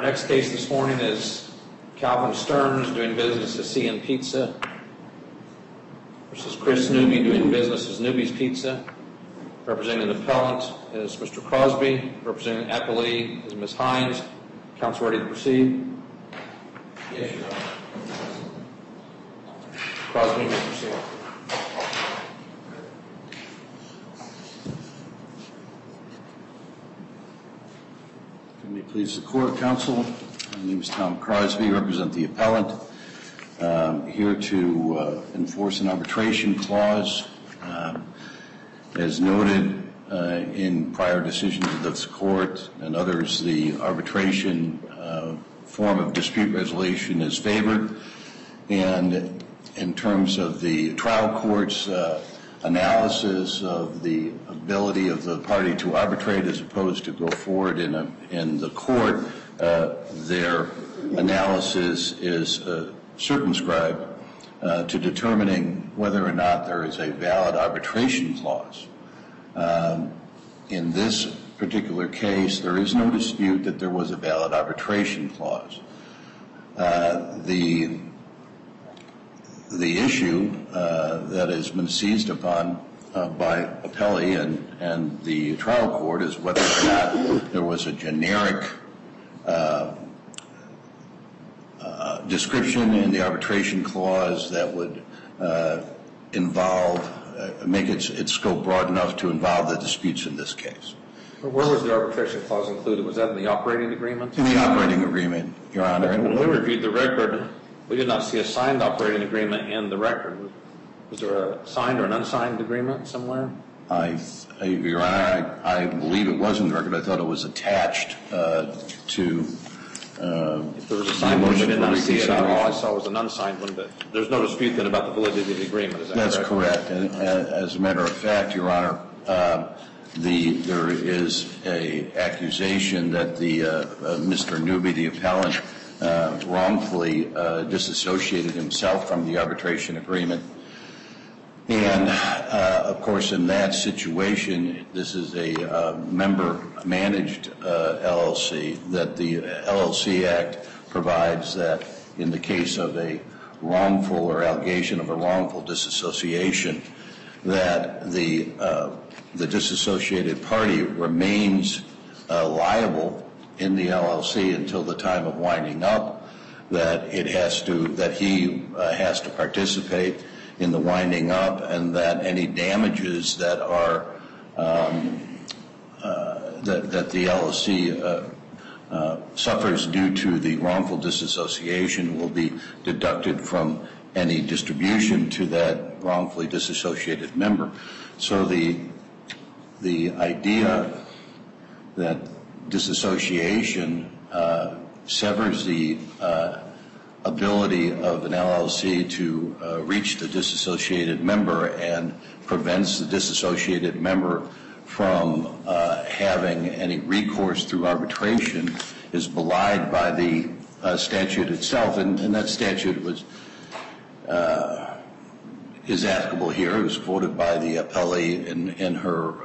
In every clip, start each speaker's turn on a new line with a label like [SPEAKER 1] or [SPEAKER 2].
[SPEAKER 1] next case this morning is Calvin Stearns doing business as C&N Pizza versus Chris Newby doing business as Newby's Pizza. Representing the appellant is Mr. Crosby. Representing the appellee is Ms. Hines. Counsel ready to proceed? Yes, Your Honor. Crosby, you may proceed.
[SPEAKER 2] May it please the court, counsel. My name is Tom Crosby, represent the appellant. Here to enforce an arbitration clause. As noted in prior decisions of this court and others, the arbitration form of dispute resolution is favored. And in terms of the trial court's analysis of the ability of the party to arbitrate as opposed to go forward in the court, their analysis is circumscribed to determining whether or not there is a valid arbitration clause. In this particular case, there is no dispute that there was a valid arbitration clause. The issue that has been seized upon by appellee and the trial court is whether or not there was a generic description in the arbitration clause that would make its scope broad enough to involve the disputes in this case.
[SPEAKER 1] Where was the arbitration clause included? Was that in the operating agreement?
[SPEAKER 2] In the operating agreement, Your Honor.
[SPEAKER 1] When we reviewed the record, we did not see a signed operating agreement in the record. Was there a signed or an unsigned agreement somewhere?
[SPEAKER 2] Your Honor, I believe it was in the record. I thought it was attached to
[SPEAKER 1] if there was a signed one, we did not see it. All I saw was an unsigned one, but there's no dispute then about the validity of the agreement. Is that correct?
[SPEAKER 2] That's correct. And as a matter of fact, Your Honor, there is an accusation that Mr. Newby, the appellant, wrongfully disassociated himself from the arbitration agreement. And, of course, in that situation, this is a member-managed LLC, that the LLC Act provides that in the case of a wrongful or allegation of a wrongful disassociation, that the disassociated party remains liable in the LLC until the time of winding up, that he has to participate in the winding up, and that any damages that are that the LLC suffers due to the wrongful disassociation will be deducted from any distribution to that wrongfully disassociated member. So the idea that disassociation severs the ability of an LLC to reach the disassociated member and prevents the disassociated member from having any recourse through arbitration is belied by the statute itself. And that statute is applicable here. It was quoted by the appellee in her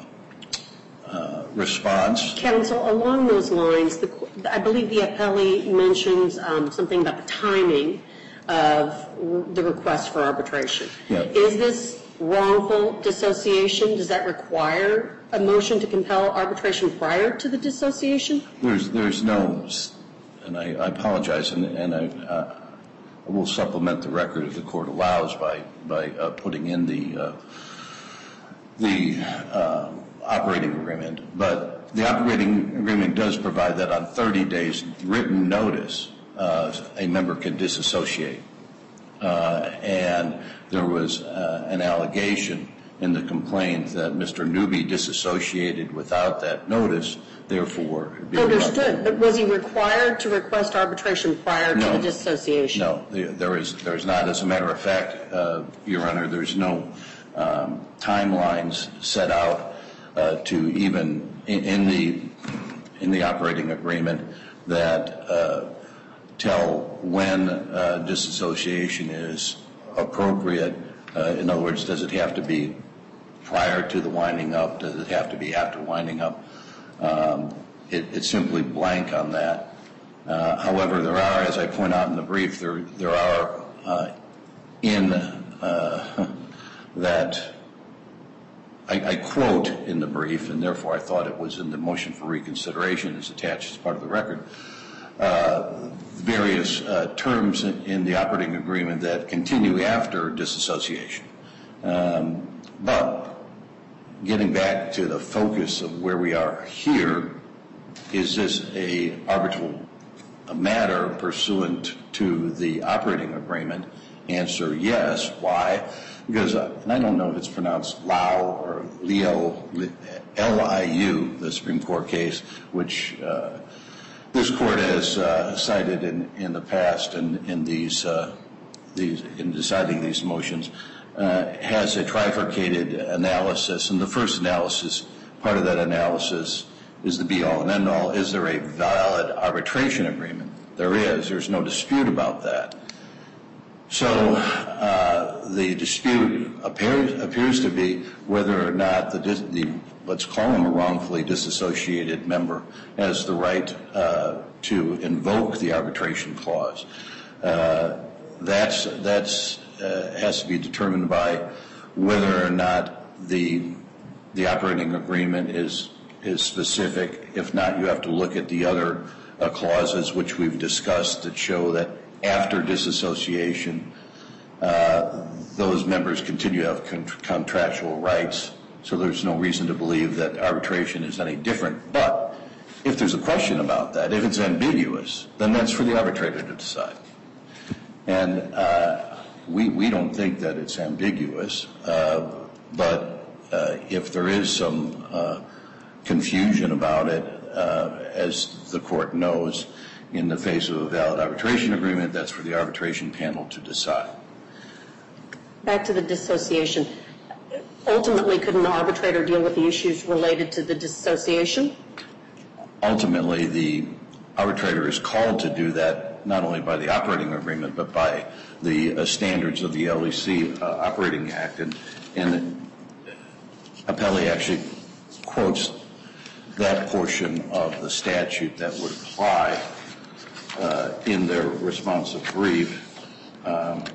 [SPEAKER 2] response.
[SPEAKER 3] Counsel, along those lines, I believe the appellee mentions something about the timing of the request for arbitration.
[SPEAKER 2] Yeah.
[SPEAKER 3] Is this wrongful dissociation? Does that require a motion to compel arbitration prior to the dissociation?
[SPEAKER 2] There's no, and I apologize, and I will supplement the record if the court allows by putting in the operating agreement. But the operating agreement does provide that on 30 days written notice, a member can disassociate. And there was an allegation in the complaint that Mr. Newby disassociated without that notice, therefore.
[SPEAKER 3] Understood. But was he required to request arbitration prior to the dissociation?
[SPEAKER 2] No, there is not. As a matter of fact, Your Honor, there's no timelines set out to even in the operating agreement that tell when disassociation is appropriate. In other words, does it have to be prior to the winding up? Does it have to be after winding up? It's simply blank on that. However, there are, as I point out in the brief, there are that I quote in the brief, and therefore I thought it was in the motion for reconsideration as attached as part of the record, various terms in the operating agreement that continue after disassociation. But getting back to the focus of where we are here, is this a arbitral matter pursuant to the operating agreement? Answer, yes. Why? Because, and I don't know if it's pronounced Lau or Leo, L-I-U, the Supreme Court case, which this court has cited in the past in deciding these motions, has a trifurcated analysis. And the first analysis, part of that analysis, is the be-all and end-all. Is there a valid arbitration agreement? There is. There's no dispute about that. So the dispute appears to be whether or not the let's call him a wrongfully disassociated member has the right to invoke the arbitration clause. That's has to be determined by whether or not the operating agreement is specific. If not, you have to look at the other clauses which we've discussed that show that after disassociation, those members continue to have contractual rights, so there's no reason to believe that arbitration is any different. But if there's a question about that, if it's ambiguous, then that's for the arbitrator to decide. And we don't think that it's ambiguous, but if there is some confusion about it, as the court knows, in the face of a valid arbitration agreement, that's for the arbitration panel to decide.
[SPEAKER 3] Back to the dissociation. Ultimately, could an arbitrator deal with the issues related to the dissociation?
[SPEAKER 2] Ultimately, the arbitrator is called to do that not only by the operating agreement, but by the standards of the LEC Operating Act. And Appelli actually quotes that portion of the statute that would apply in their responsive brief. And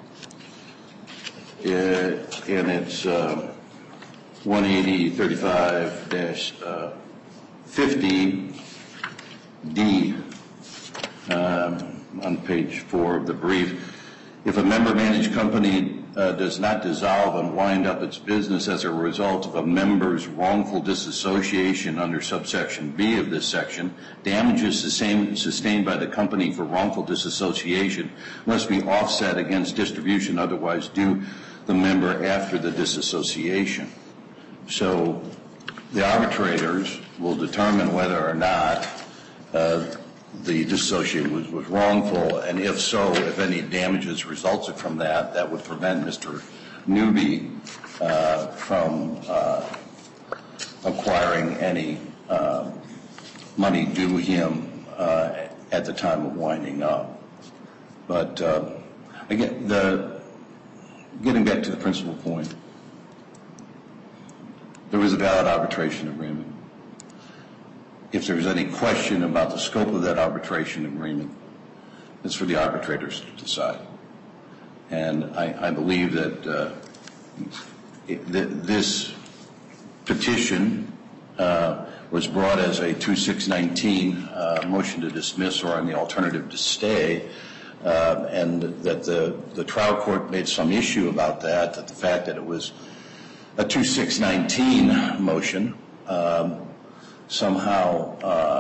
[SPEAKER 2] it's 180-35-50D on page 4 of the brief. If a member-managed company does not dissolve and wind up its business as a result of a member's wrongful disassociation under subsection B of this section, damages sustained by the company for wrongful disassociation must be offset against distribution otherwise due the member after the disassociation. So the arbitrators will determine whether or not the dissociation was wrongful, and if so, if any damages resulted from that, that would prevent Mr. Newby from acquiring any money due him at the time of winding up. But again, getting back to the principal point, there was a valid arbitration agreement. If there's any question about the scope of that arbitration agreement, it's for the arbitrators to decide. And I believe that this petition was brought as a 2619 motion to dismiss or on the alternative to stay, and that the trial court made some issue about that the fact that it was a 2619 motion somehow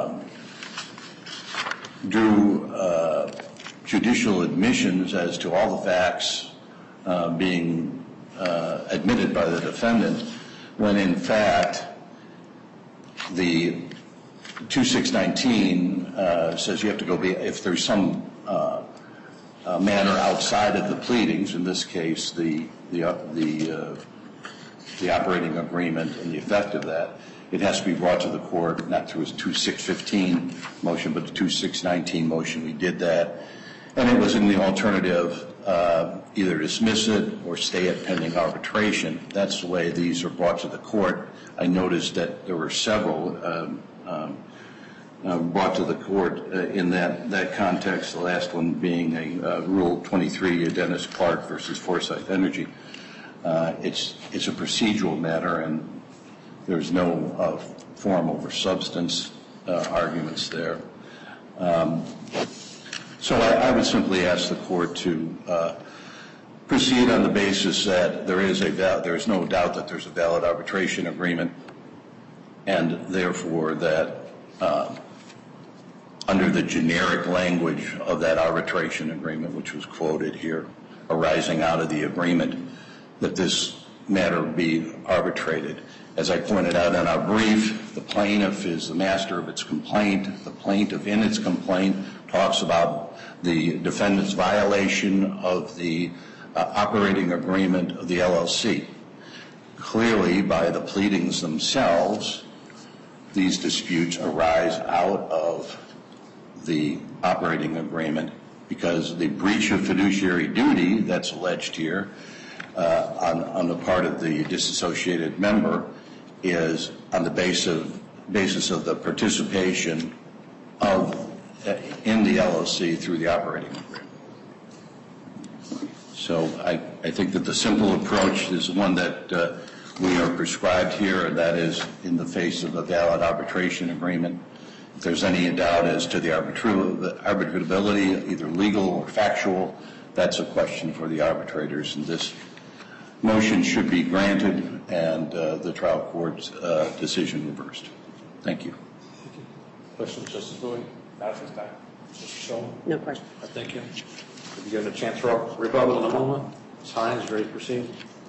[SPEAKER 2] drew judicial admissions as to all the facts being admitted by the defendant, when in fact the 2619 says you have to go if there's some matter outside of the pleadings, in this case the operating agreement and the effect of that, it has to be brought to the court, not through a 2615 motion, but the 2619 motion. We did that. And it was in the alternative, either dismiss it or stay it pending arbitration. That's the way these are brought to the court. I noticed that there were several brought to the court in that context, the last one being a Rule 23, Dennis Clark versus Forsyth Energy. It's a procedural matter, and there's no form over substance arguments there. So I would simply ask the court to proceed on the basis that there is no doubt that there's a valid arbitration agreement, and therefore that under the generic language of that arbitration agreement, which was quoted here, arising out of the agreement, that this matter be arbitrated. As I pointed out in our brief, the plaintiff is the master of its complaint. The plaintiff in its complaint talks about the defendant's violation of the operating agreement of the LLC. Clearly, by the pleadings themselves, these disputes arise out of the operating agreement because the breach of fiduciary duty that's alleged here on the part of the disassociated member is on the basis of the participation in the LLC through the operating agreement. So I think that the simple approach is one that we are prescribed here, and that is in the face of a valid arbitration agreement. If there's any doubt as to the arbitrability, either legal or factual, that's a question for the arbitrators, and this motion should be granted and the trial court's decision reversed. Thank you.
[SPEAKER 1] Questions, Justice Bowie? Not at this time. Mr. Schulman?
[SPEAKER 3] No question.
[SPEAKER 1] Thank you. We'll be given a chance for rebuttal in a moment. Ms. Hines, ready to proceed?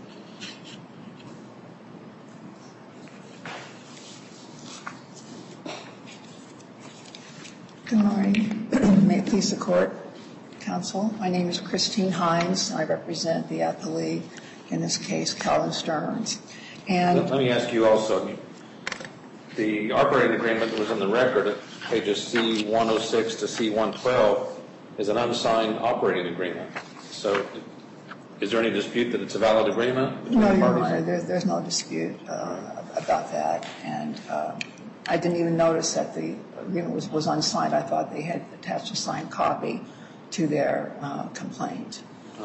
[SPEAKER 4] Good morning. May it please the court, counsel. My name is Christine Hines. I represent the appellee, in this case, Calvin Stearns. And
[SPEAKER 1] let me ask you also, the operating agreement that was in the record at pages C106 to C112 is an unsigned operating agreement. So is there any dispute that it's a valid agreement?
[SPEAKER 4] No, Your Honor, there's no dispute about that. And I didn't even notice that the agreement was unsigned. I thought they had attached a signed copy to their complaint.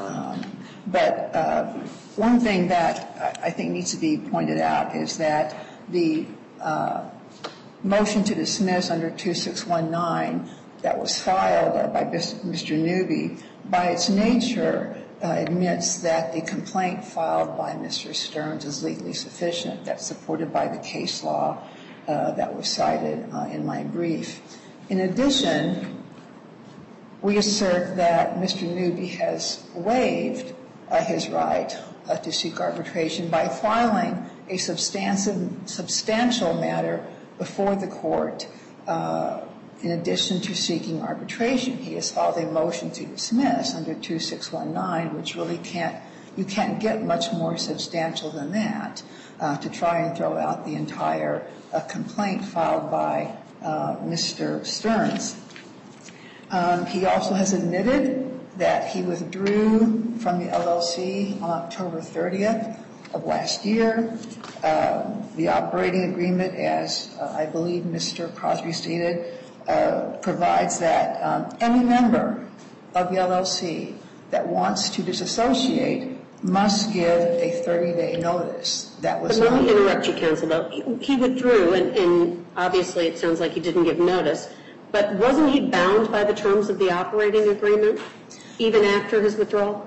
[SPEAKER 4] But one thing that I think needs to be pointed out is that the motion to dismiss under 2619 that was filed by Mr. Newby, by its nature, admits that the complaint filed by Mr. Stearns is legally sufficient. That's supported by the case law that was cited in my brief. In addition, we assert that Mr. Newby has waived his right to seek arbitration by filing a substantial matter before the court in addition to seeking arbitration. He has filed a motion to dismiss under 2619, which really you can't get much more substantial than that to try and throw out the entire complaint filed by Mr. Stearns. He also has admitted that he withdrew from the LLC on October 30th of last year. The operating agreement, as I believe Mr. Crosby stated, provides that any member of the LLC that wants to disassociate must give a 30-day notice. That was
[SPEAKER 3] But let me interrupt you, counsel, though. He withdrew, and obviously it sounds like he didn't give notice, but wasn't he bound by the terms of the operating agreement even after his withdrawal?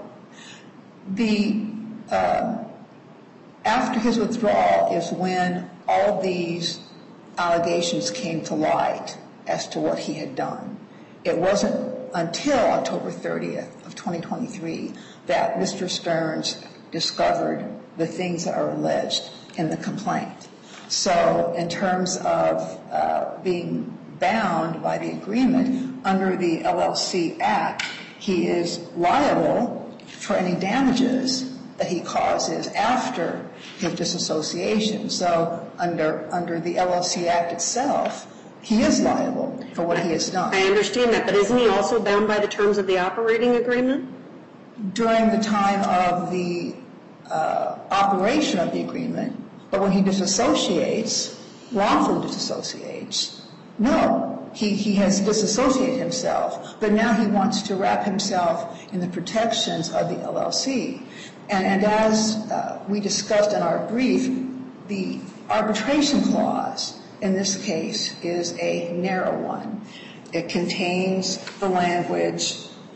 [SPEAKER 4] After his withdrawal is when all these allegations came to light as to what he had done. It wasn't until October 30th of 2023 that Mr. Stearns discovered the things that are alleged in the complaint. So in terms of being bound by the agreement under the LLC Act, he is liable for any damages that he causes after his disassociation. So under the LLC Act itself, he is liable for what he has done.
[SPEAKER 3] I understand that, but isn't he also bound by the terms of the operating agreement?
[SPEAKER 4] During the time of the operation of the agreement, but when he disassociates, wrongfully disassociates, no. he has disassociated himself, but now he wants to wrap himself in the protections of the LLC. And as we discussed in our brief, the arbitration clause in this case is a narrow one. It contains the language,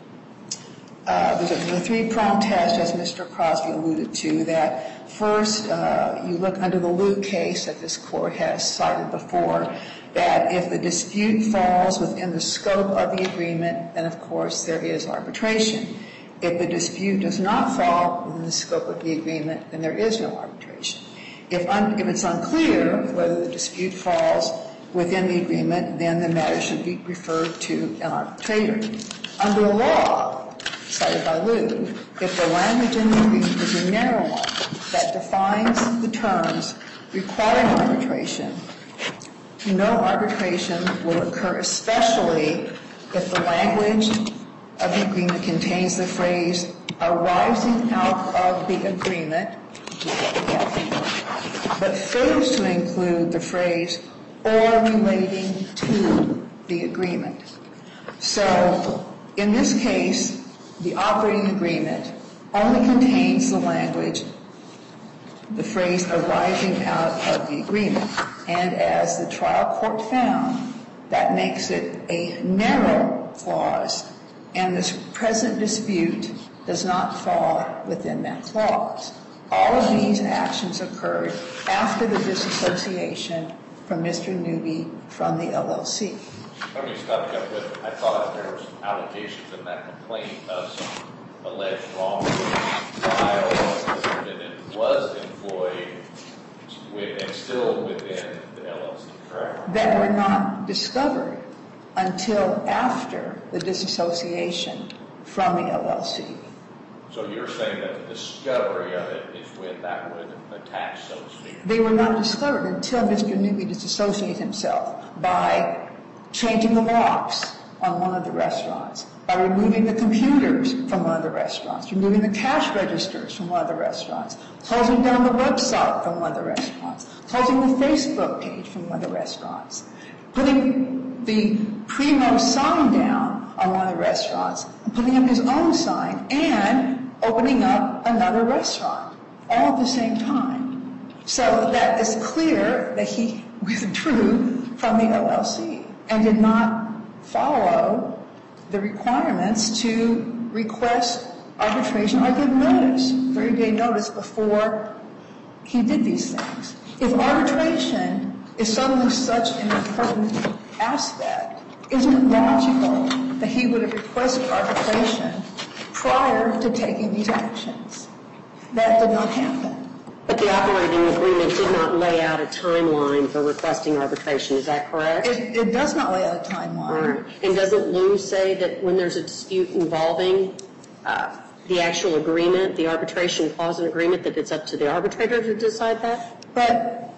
[SPEAKER 4] there's a three-pronged test, as Mr. Crosby alluded to, that first you look under the Liu case that this court has cited before, that if the dispute falls within the scope of the agreement, then of course there is arbitration. If the dispute does not fall within the scope of the agreement, then there is no arbitration. If it's unclear whether the dispute falls within the agreement, then the matter should be referred to an arbitrator. Under the law cited by Liu, if the language in the agreement is a narrow one that defines the terms requiring arbitration, no arbitration will occur, especially if the language of the agreement contains the phrase arising out of the agreement, which is what we have here, but fails to include the phrase or relating to the agreement. So in this case, the operating agreement only contains the language, the phrase arising out of the agreement. And as the trial court found, that makes it a narrow clause, and this present dispute does not fall within that clause. All of these actions occurred after the disassociation from Mr. Newby from the LLC.
[SPEAKER 5] Let me stop you with, I thought there was allegations in that complaint of some alleged wrongdoing while the defendant was employed and still within the LLC, correct?
[SPEAKER 4] That were not discovered until after the disassociation from the LLC.
[SPEAKER 5] So you're saying that the discovery of it is when that would attach, so to speak?
[SPEAKER 4] They were not discovered until Mr. Newby disassociated himself by changing the locks on one of the restaurants, by removing the computers from one of the restaurants, removing the cash registers from one of the restaurants, closing down the website from one of the restaurants, closing the Facebook page from one of the restaurants, putting the Primo sign down on one of the restaurants, and putting up his own sign, and opening up another restaurant, all at the same time. So that is clear that he withdrew from the LLC and did not follow the requirements to request arbitration or give notice, 30-day notice, before he did these things. If arbitration is suddenly such an important aspect, isn't it logical that he would have requested arbitration prior to taking these actions? That did not happen.
[SPEAKER 3] But the operating agreement did not lay out a timeline for requesting arbitration, is that correct?
[SPEAKER 4] It does not lay out a timeline.
[SPEAKER 3] All right. And doesn't Liu say that when there's a dispute involving the actual agreement, the arbitration clause and agreement, that it's up to the arbitrator to decide that?
[SPEAKER 4] But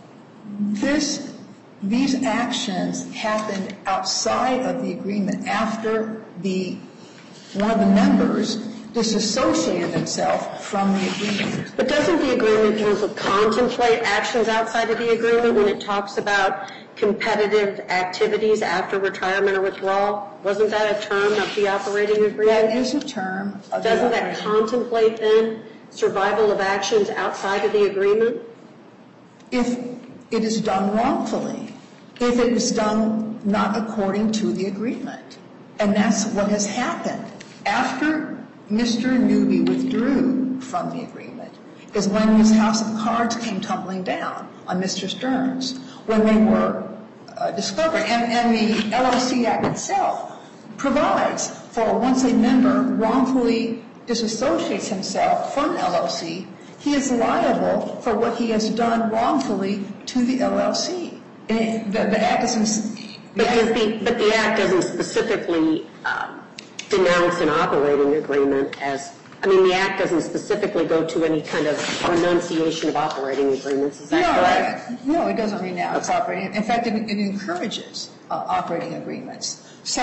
[SPEAKER 4] these actions happened outside of the agreement after one of the members disassociated himself from the agreement.
[SPEAKER 3] But doesn't the agreement council contemplate actions outside of the agreement when it talks about competitive activities after retirement or withdrawal? Wasn't that a term of the operating agreement?
[SPEAKER 4] That is a term of the
[SPEAKER 3] Doesn't
[SPEAKER 4] operating
[SPEAKER 3] that contemplate then survival of actions outside of the agreement?
[SPEAKER 4] If it is done wrongfully, if it is done not according to the agreement. And that's what has happened. After Mr. Newby withdrew from the agreement is when his house of cards came tumbling down on Mr. Stearns, when they were discovered. And the LLC Act itself provides for once a member wrongfully disassociates himself from the LLC, he is liable for what he has done wrongfully to the LLC. And the Act doesn't...
[SPEAKER 3] But the Act doesn't specifically denounce an operating agreement as... I mean, the Act doesn't specifically go to any kind of renunciation of operating agreements. Is that correct?
[SPEAKER 4] No, it doesn't renounce operating. In fact, it encourages operating agreements. So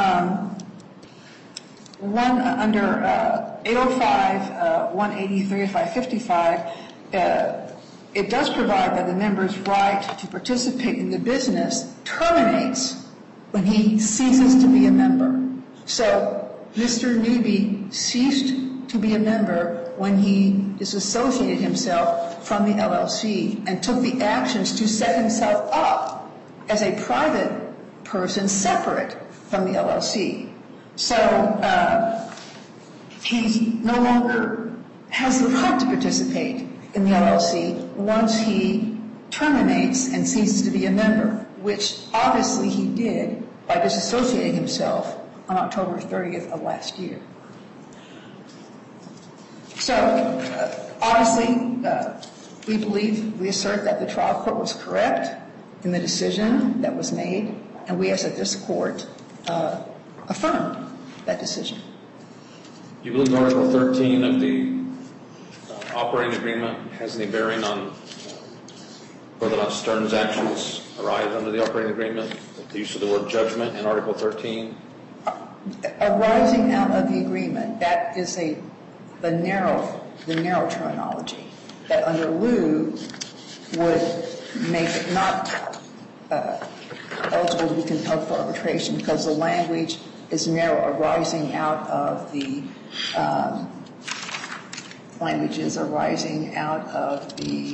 [SPEAKER 4] under 805, 183, 555, it does provide that the member's right to participate in the business terminates when he ceases to be a member. So Mr. Newby ceased to be a member when he disassociated himself from the LLC and took the actions to set himself up as a private person separate from the LLC. So he no longer has the right to participate in the LLC once he terminates and ceases to be a member, which obviously he did by disassociating himself on October 30th of last year. So obviously we assert that the trial court was correct in the decision that was made, and we ask that this court affirm that decision.
[SPEAKER 1] Do you believe Article 13 of the operating agreement has any bearing on whether or not Stern's actions arise under the operating agreement? The use of the word judgment in Article 13?
[SPEAKER 4] Arising out of the agreement, that is the narrow terminology that under lieu would make it not eligible to be compelled for arbitration because the language is narrow, arising out of the languages arising out of the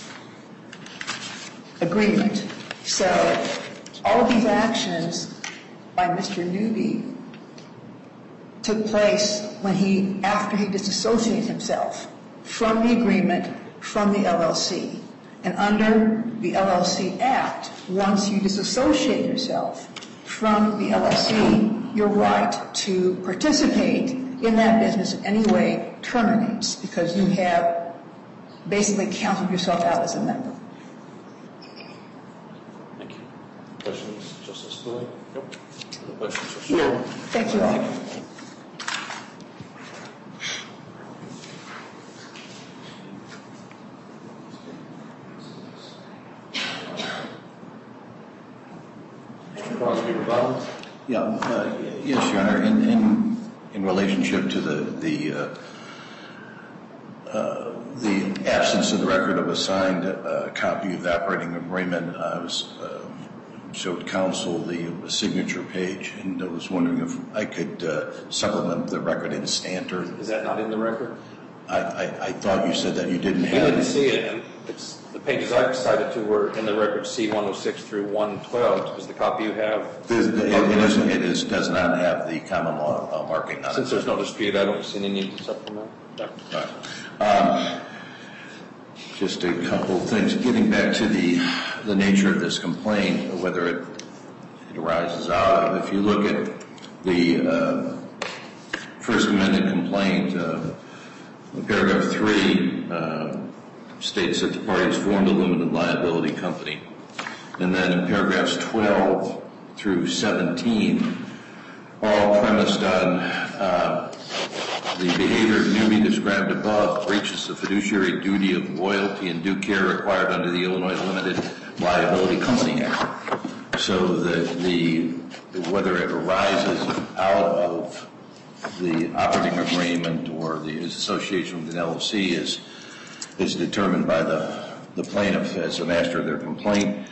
[SPEAKER 4] agreement. So all of these actions by Mr. Newby took place after he disassociated himself from the agreement, from the LLC. And under the LLC Act, once you disassociate yourself from the LLC, your right to participate in that business in any way terminates because you have basically counted yourself out as a member.
[SPEAKER 1] Thank you. Questions, Justice Scalia? Nope. Other questions, Justice
[SPEAKER 3] No.
[SPEAKER 1] Scalia?
[SPEAKER 4] Thank you all.
[SPEAKER 1] Crosby, rebuttal?
[SPEAKER 2] Yes, Your Honor. In relationship to the absence in the record of a signed copy of the operating agreement, I showed counsel the signature page, and I was wondering if I could supplement the record in Stanter.
[SPEAKER 1] Is that not in the record?
[SPEAKER 2] I thought you said that you didn't
[SPEAKER 1] We
[SPEAKER 2] have
[SPEAKER 1] didn't
[SPEAKER 2] it.
[SPEAKER 1] see it, and the pages I've cited to were in the record C-106 through 112. Is the copy you have?
[SPEAKER 2] It does not have the common law marking on it.
[SPEAKER 1] Since there's no dispute, I don't see any need to supplement.
[SPEAKER 2] Just a couple of things. Getting back to the nature of this complaint, whether it arises out of, if you look at the First Amendment complaint, paragraph 3 states that the parties formed a limited liability company. And then in paragraphs 12 through 17, all premised on the behavior of Newby described above breaches the fiduciary duty of loyalty and due care required under the Illinois Limited Liability Company Act. So whether it arises out of the operating agreement or the association with an LLC is determined by the plaintiff as the master of their complaint.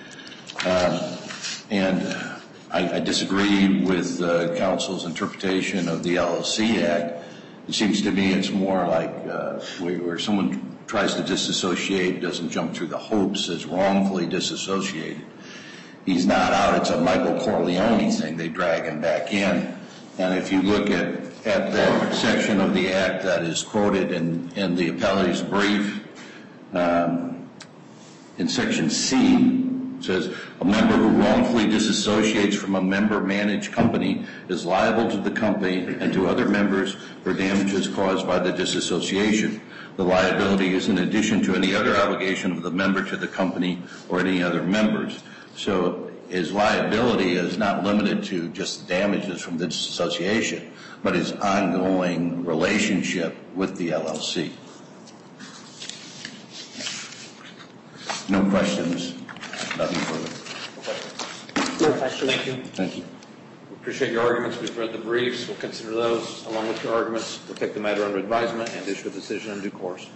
[SPEAKER 2] And I disagree with counsel's interpretation of the LLC Act. It seems to me it's more like where someone tries to disassociate, doesn't jump through the hoops, is wrongfully disassociated. He's not out. It's a Michael Corleone thing. They drag him back in. And if you look at that section of the Act that is quoted in the appellate's brief, in Section C, it says, a member who wrongfully disassociates from a member-managed company is liable to the company and to other members for damages caused by the disassociation. The liability is in addition to any other obligation of the member to the company or any other members. So his liability is not limited to just damages from the disassociation, but his ongoing relationship with the LLC. No questions. Nothing further.
[SPEAKER 3] No questions.
[SPEAKER 1] Thank you.
[SPEAKER 2] Thank you.
[SPEAKER 1] We appreciate your arguments. We've read the briefs. We'll consider those along with your arguments. We'll take the matter under advisement and issue a decision in due course.